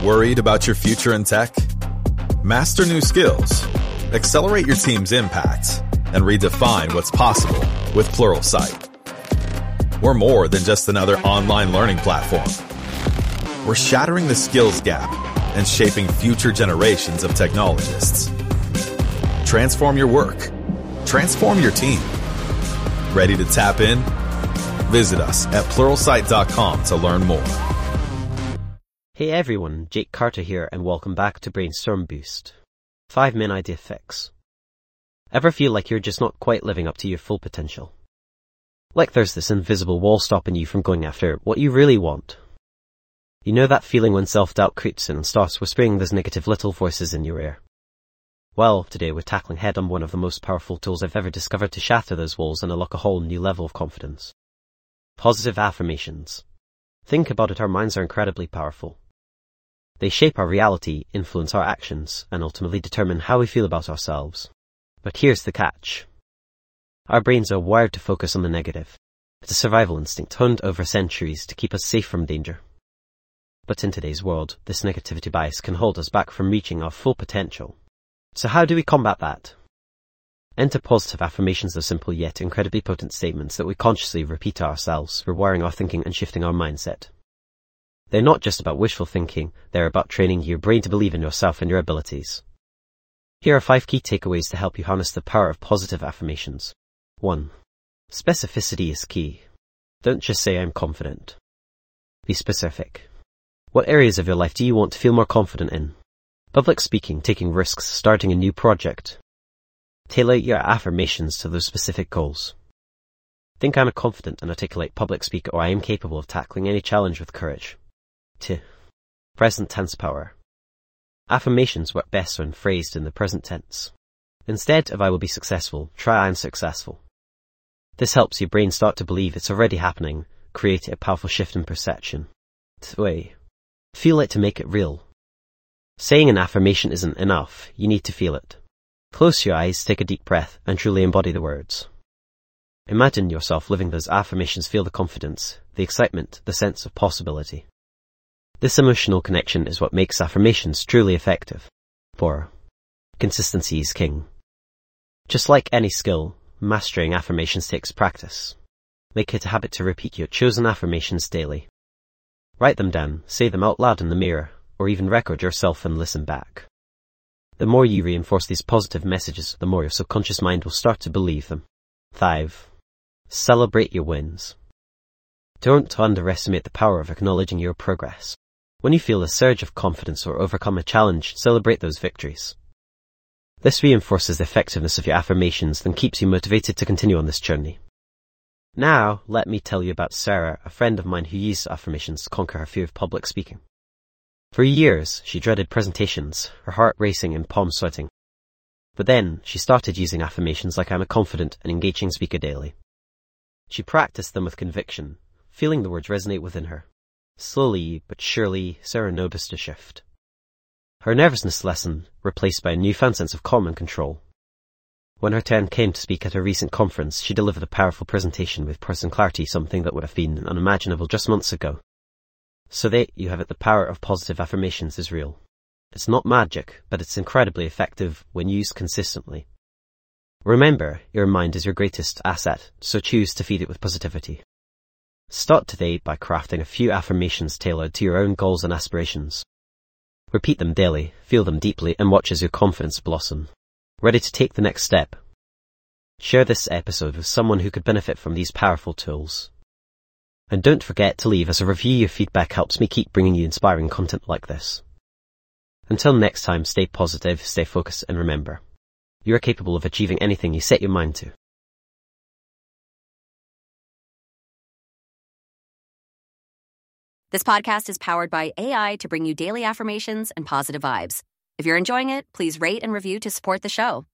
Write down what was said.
Worried about your future in tech? Master new skills, accelerate your team's impact, and redefine what's possible with Pluralsight. We're more than just another online learning platform. We're shattering the skills gap and shaping future generations of technologists. Transform your work. Transform your team. Ready to tap in? Visit us at pluralsight.com to learn more. Hey everyone, Jake Carter here and welcome back to Brainstorm Boost. 5-min idea fix. Ever feel like you're just not quite living up to your full potential? Like there's this invisible wall stopping you from going after what you really want? You know that feeling when self-doubt creeps in and starts whispering those negative little voices in your ear? Well, today we're tackling head on one of the most powerful tools I've ever discovered to shatter those walls and unlock a whole new level of confidence. Positive affirmations. Think about it, our minds are incredibly powerful. They shape our reality, influence our actions, and ultimately determine how we feel about ourselves. But here's the catch. Our brains are wired to focus on the negative. It's a survival instinct honed over centuries to keep us safe from danger. But in today's world, this negativity bias can hold us back from reaching our full potential. So how do we combat that? Enter positive affirmations, are simple yet incredibly potent statements that we consciously repeat to ourselves, rewiring our thinking and shifting our mindset. They're not just about wishful thinking, they're about training your brain to believe in yourself and your abilities. Here are 5 key takeaways to help you harness the power of positive affirmations. 1. Specificity is key. Don't just say I'm confident. Be specific. What areas of your life do you want to feel more confident in? Public speaking, taking risks, starting a new project. Tailor your affirmations to those specific goals. Think I'm a confident and articulate public speaker, or I am capable of tackling any challenge with courage. 2. Present tense power. Affirmations work best when phrased in the present tense. Instead of I will be successful, try I'm successful. This helps your brain start to believe it's already happening, creating a powerful shift in perception. 3. Feel it to make it real. Saying an affirmation isn't enough, you need to feel it. Close your eyes, take a deep breath, and truly embody the words. Imagine yourself living those affirmations, feel the confidence, the excitement, the sense of possibility. This emotional connection is what makes affirmations truly effective. 4. Consistency is king. Just like any skill, mastering affirmations takes practice. Make it a habit to repeat your chosen affirmations daily. Write them down, say them out loud in the mirror, or even record yourself and listen back. The more you reinforce these positive messages, the more your subconscious mind will start to believe them. 5. Celebrate your wins. Don't underestimate the power of acknowledging your progress. When you feel a surge of confidence or overcome a challenge, celebrate those victories. This reinforces the effectiveness of your affirmations and keeps you motivated to continue on this journey. Now, let me tell you about Sarah, a friend of mine who used affirmations to conquer her fear of public speaking. For years, she dreaded presentations, her heart racing and palms sweating. But then, she started using affirmations like I'm a confident and engaging speaker daily. She practiced them with conviction, feeling the words resonate within her. Slowly but surely, Sarah noticed a shift. Her nervousness lessened, replaced by a newfound sense of calm and control. When her turn came to speak at a recent conference, she delivered a powerful presentation with prose and clarity, something that would have been unimaginable just months ago. So there you have it, the power of positive affirmations is real. It's not magic, but it's incredibly effective when used consistently. Remember, your mind is your greatest asset, so choose to feed it with positivity. Start today by crafting a few affirmations tailored to your own goals and aspirations. Repeat them daily, feel them deeply, and watch as your confidence blossom. Ready to take the next step? Share this episode with someone who could benefit from these powerful tools. And don't forget to leave us a review. Your feedback helps me keep bringing you inspiring content like this. Until next time, stay positive, stay focused, and remember, you are capable of achieving anything you set your mind to. This podcast is powered by AI to bring you daily affirmations and positive vibes. If you're enjoying it, please rate and review to support the show.